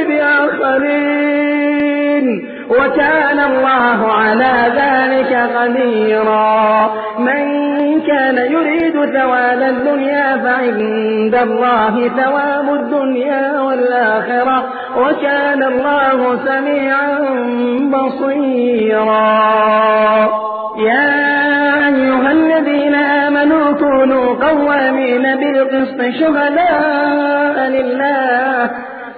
بآخرين وكان الله على ذلك قديرا من كان يريد ثواب الدنيا فعند الله ثواب الدنيا والآخرة وكان الله سميعا بصيرا يا أيها الذين آمنوا كونوا قوامين بالقسط شهداء لله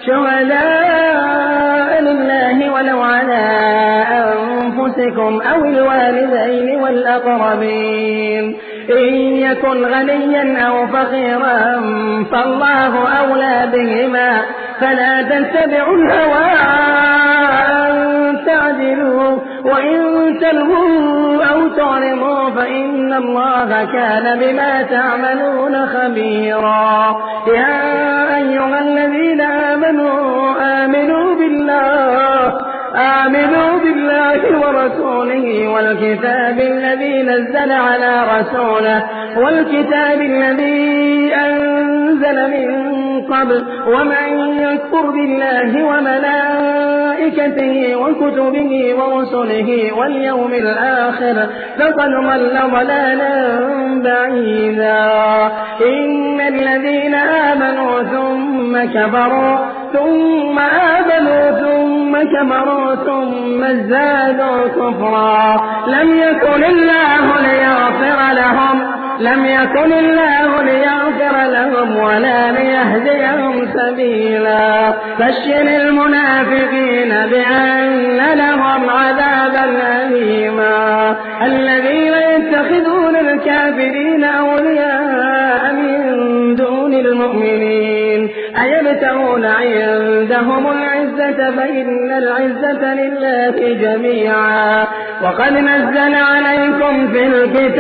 شهداء لله ولو على أنفسكم أو الوالدين والأقربين إن يكن غنيا أو فقيرا فالله أولى بهما فلا تتبعوا الهوى أن تعدلوا وإن تلووا أو تعرضوا فإن الله كان بما تعملون خبيرا يا أيها الذين آمنوا آمنوا بالله آمنوا بالله ورسوله والكتاب الذي نزل على رسوله والكتاب الذي أنزل من قبل ومن يكفر بالله وملائكته وكتبه ورسله واليوم الآخر فقد ضل ضلالا بعيدا إن الذين آمنوا ثم كفروا ثم آمنوا ثم كفروا ثم ازدادوا كفرا لم يكن الله ليغفر لهم لم يكن الله ليغفر لهم ولا ليهديهم سبيلا بشر المنافقين بأن لهم عذابا أليما الذين يتخذون الكافرين أولياء من دون المؤمنين أيبتغون عندهم العزة فإن العزة لله جميعا وقد نزل عليكم في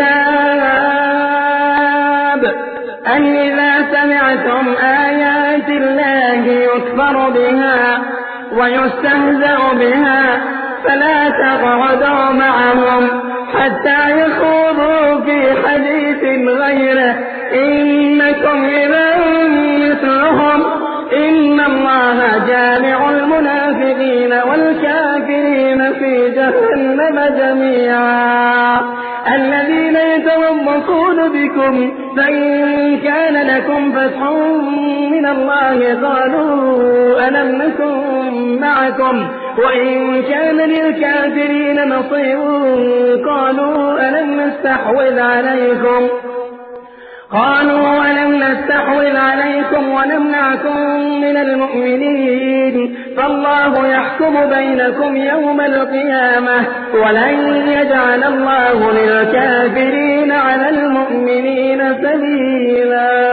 الكتاب أن إذا سمعتم آيات الله يكفر بها ويستهزأ بها فلا تقعدوا معهم حتى يخوضوا في حديث غيره إنكم إذا مثلهم إن الله جامع المنافقين والكافرين في جهنم جميعا الذين يتربصون بكم فإن كان لكم فتح من الله قالوا ألم نكن معكم وإن كان للكافرين نصيب قالوا ألم نستحوذ عليكم قالوا ألم نستحوذ عليكم ونمنعكم من المؤمنين فالله يحكم بينكم يوم القيامة ولن يجعل الله للكافرين على المؤمنين سبيلا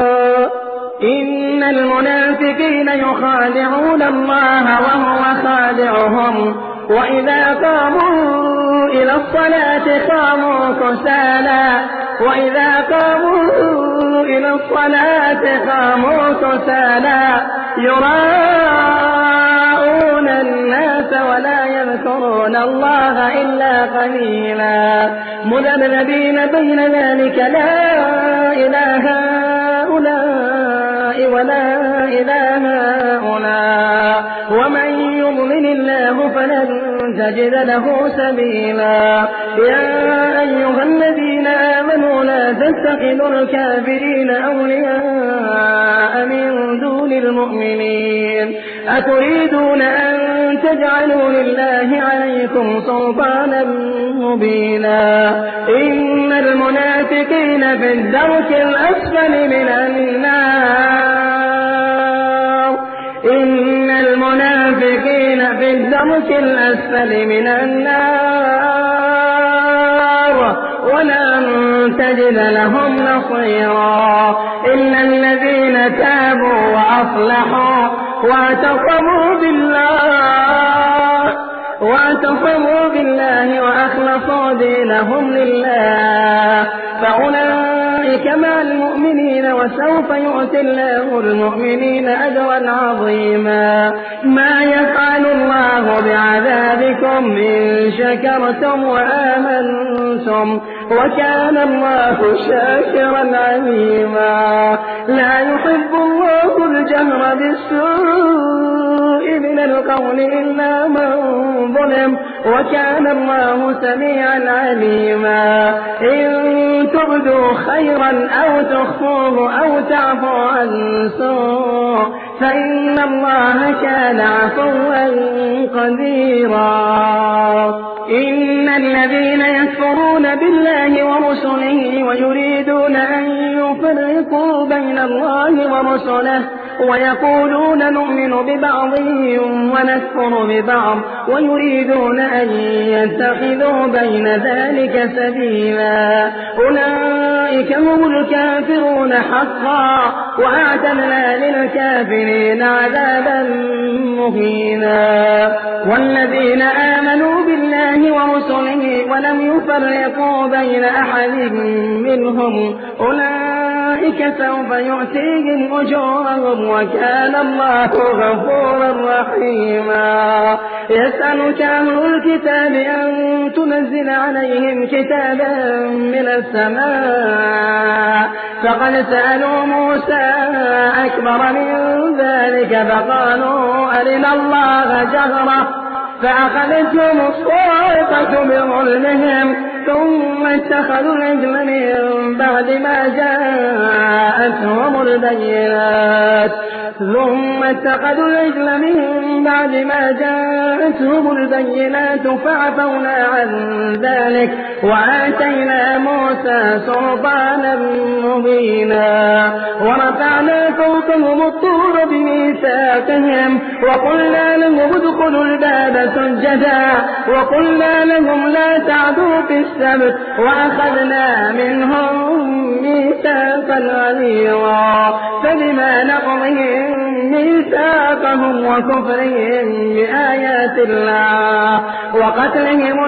إن المنافقين يخادعون الله وهو خادعهم وإذا قاموا إلى الصلاة قاموا كسالى وإذا قاموا إلى الصلاة قاموا كسالى يراءون الناس ولا يذكرون الله إلا قليلا مذبذبين بين ذلك لا إله هؤلاء ولا إله هؤلاء ومن يضلل الله فلن تجد له سبيلا يا أيها الذين آمنوا لا تتخذوا الكافرين أولياء من دون المؤمنين أتريدون أن تجعلوا لله عليكم سلطانا مبينا إن المنافقين في الدرك الأسفل من النار إن المنافقين في الدرك الأسفل من النار ولن تجد لهم نصيرا إلا الذين تابوا وأصلحوا واعتصموا بالله واعتصموا بالله وأخلصوا دينهم لله فأولئك مع المؤمنين وسوف يؤتي الله المؤمنين أجرا عظيما ما يفعل الله بعذابكم إن شكرتم وآمنتم وكان الله شاكرا عليما لا يحب الله الجهر بالسوء من القول إلا من ظلم وكان الله سميعا عليما إن تبدوا خيرا أو تخفوه أو تعفو عن سوء فإن الله كان عفوا قديرا إن الذين يكفرون بالله ورسله ويريدون أن يفرقوا بين الله ورسله ويقولون نؤمن ببعض ونكفر ببعض ويريدون أن يتخذوا بين ذلك سبيلا أولئك هم الكافرون حقا وأعتدنا للكافرين عذابا مهينا والذين آمنوا بالله ورسله ولم يفرقوا بين أحد منهم أولئك سوف يؤتيهم أجورهم وكان الله غفورا رحيما يسألك أهل الكتاب أن تنزل عليهم كتابا من السماء فقد سألوا موسى أكبر من ذلك فقالوا أرنا الله جهرة فأخذتهم الصاعقة بظلمهم ثم اتخذوا العجل من بعد ما جاءتهم البينات ثم اتخذوا العجل من بعد ما جاءتهم البينات فعفونا عن ذلك وآتينا موسى سلطانا مبينا ورفعنا فوقهم الطور بميثاقهم وقلنا لهم ادخلوا الباب سجدا وقلنا لهم لا تعدوا في السبت وأخذنا منهم ميثاقا غليظا فبما نقضهم ميثاقهم وكفرهم بآيات الله وقتلهم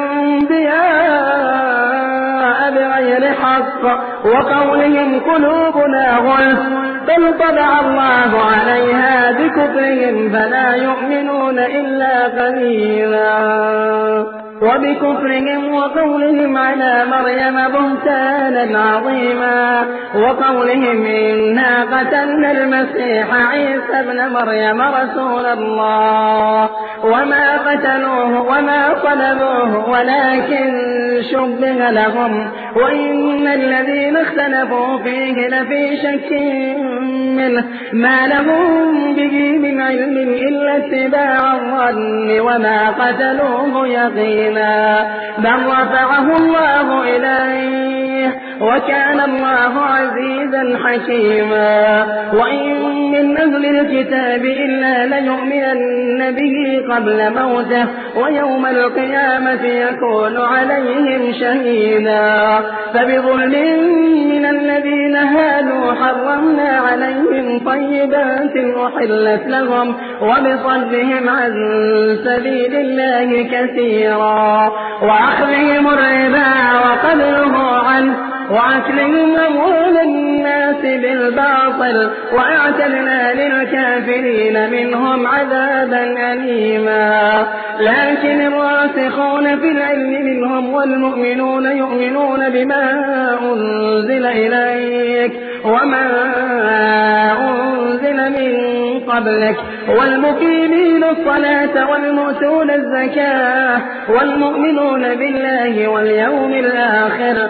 الأنبياء بغير حق وقولهم قلوبنا غلف بل طبع الله عليها بكفرهم فلا يؤمنون إلا قليلا وبكفرهم وقولهم على مريم بهتانا عظيما وقولهم إنا قتلنا المسيح عيسى ابن مريم رسول الله وما قتلوه وما صلبوه ولكن شبه لهم وإن الذين اختلفوا فيه لفي شك منه ما لهم به من علم إلا اتباع الظن وما قتلوه يقينا بل رفعه الله إليه وكان الله عزيزا حكيما وإن من أهل الكتاب إلا ليؤمنن به قبل موته ويوم القيامة يكون عليهم شهيدا فبظلم من الذين هادوا حرمنا عليهم طيبات أحلت لهم وبصدهم عن سبيل الله كثيرا وأخذهم الربا وقبله عنه وأكلهم أموال الناس بالباطل وأعتدنا للكافرين منهم عذابا أليما. لكن الراسخون في العلم منهم والمؤمنون يؤمنون بما أنزل إليك وما أنزل من قبلك والمقيمين الصلاة والمؤتون الزكاة والمؤمنون بالله واليوم الآخر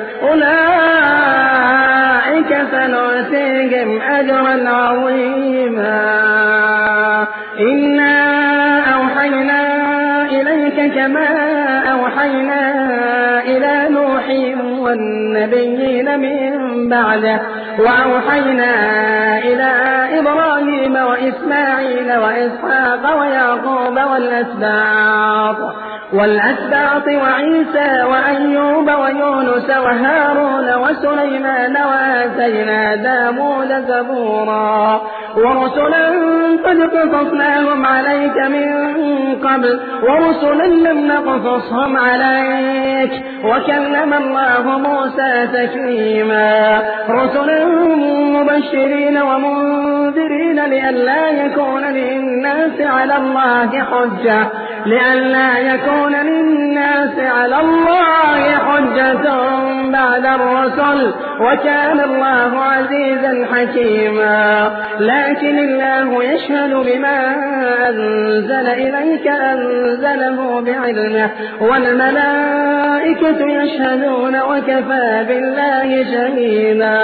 أولئك سنؤتيهم أجرا عظيما. إنا أوحينا إليك كما أوحينا إلى نوح والنبيين من بعده وأوحينا إلى إبراهيم وإسماعيل وإسحاق ويعقوب والأسباط والأسباط وعيسى وأيوب ويونس وهارون وسليمان وآتينا داود زبورا ورسلا قد قصصناهم عليك من قبل ورسلا لم نقصصهم عليك وكلم الله موسى تكليما. رسلا مبشرين ومنذرين لئلا يكون للناس على الله حجة لئلا يكون للناس على الله حجة بعد الرسل وكان الله عزيزا حكيما. لكن الله يشهد بما أنزل إليك أنزله بعلمه والملائكة يشهدون وكفى بالله شهيدا.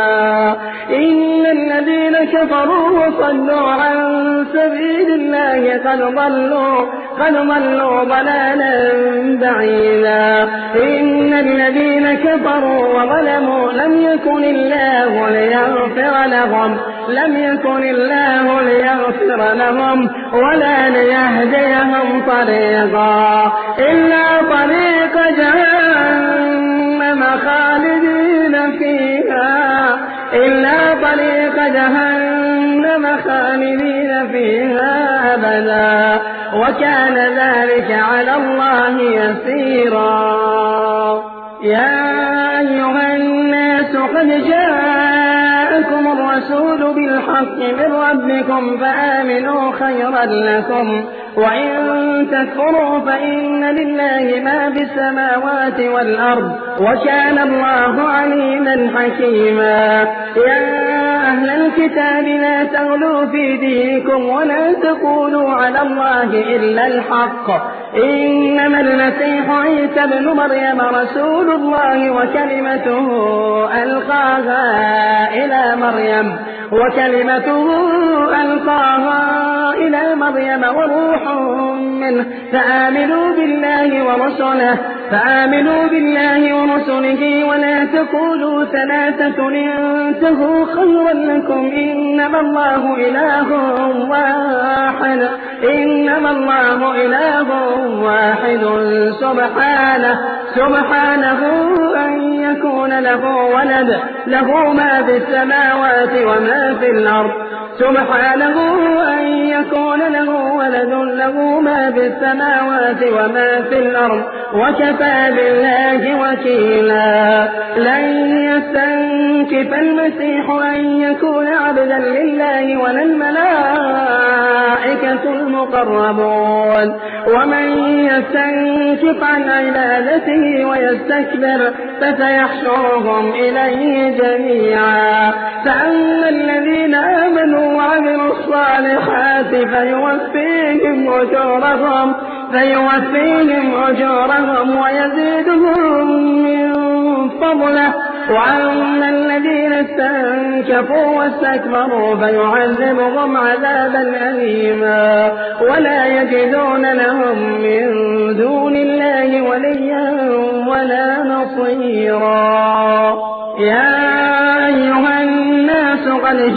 إن الذين كفروا وصدوا عن سبيل الله قد ضلوا قد ضلوا ضلالا بعيدا. إن الذين كفروا وظلموا لم يكن الله ليغفر لهم لم يكن الله ليغفر لهم ولا ليهديهم طريقا إلا طريق جهنم خالدين فيها إلا طريق جهنم خالدين فيها أبدا وكان ذلك على الله يسيرا. يا أيها الناس قد جاءكم الرسول بالحق من ربكم فآمنوا خيرا لكم وإن تكفروا فإن لله ما في السماوات والأرض وكان الله عليما حكيما. يا أهل الكتاب لا تغلوا في دينكم ولا تقولوا على الله إلا الحق إنما المسيح عيسى ابن مريم رسول الله وكلمته ألقاها إلى مريم وكلمته ألقاها إلى مريم وروح منه فآمنوا بالله ورسله فآمنوا بالله ورسله ولا تقولوا ثلاثة انتهوا خيرا لكم إنما الله إله واحد إنما الله إله واحد سبحانه سبحانه أن يكون له ولد له ما في السماوات وما في الأرض سبحانه أن يكون له ولد له ما في السماوات وما في الأرض وكفى بالله وكيلا. لن يستنكف المسيح أن يكون عبدا لله ولا الملائكة المقربون ومن يستنكف عن عبادته ويستكبر فسيحشرهم إليه جميعا. فأما الذين آمنوا وعملوا الصالحات فيوفيهم أجورهم فيوفيهم أجورهم ويزيدهم من فضله وأما الذين استنكفوا واستكبروا فيعذبهم عذابا أليما ولا يجدون لهم من دون الله وليا ولا نصيرا. يا أيها الناس قد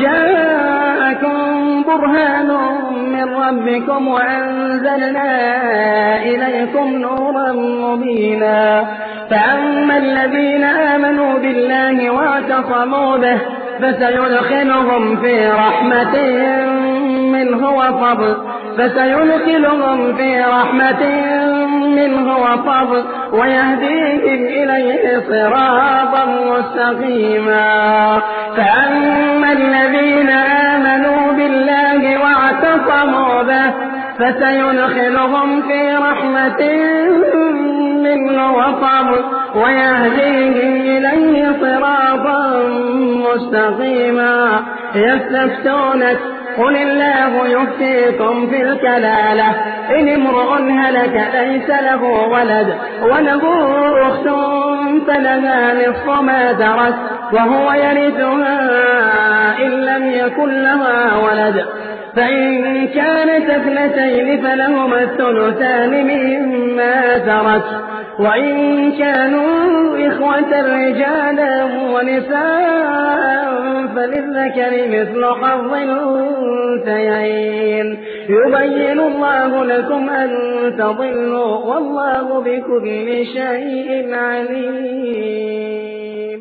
جاءكم برهان من ربكم وأنزلنا إليكم نورا مبينا. فأما الذين آمنوا بالله واعتصموا به فسيدخلهم في رحمة منه وفضل فسيدخلهم في رحمة منه وفضل ويهديهم إليه صراطا مستقيما. فأما الذين آمنوا بالله واعتصموا به فسيدخلهم في رحمة منه وفضل ويهديهم إليه صراطا مستقيما. يستفتونك قل الله يفتيكم في الكلالة إن امرؤ هلك ليس له ولد وله أخت فلها نصف ما ترك وهو يرثها إن لم يكن لها ولد فإن كانت اثنتين فلهما الثلثان مما ترك وإن كانوا إخوة رجالا ونساء فللذكر مثل حظ الأنثيين يبين الله لكم أن تضلوا والله بكل شيء عليم.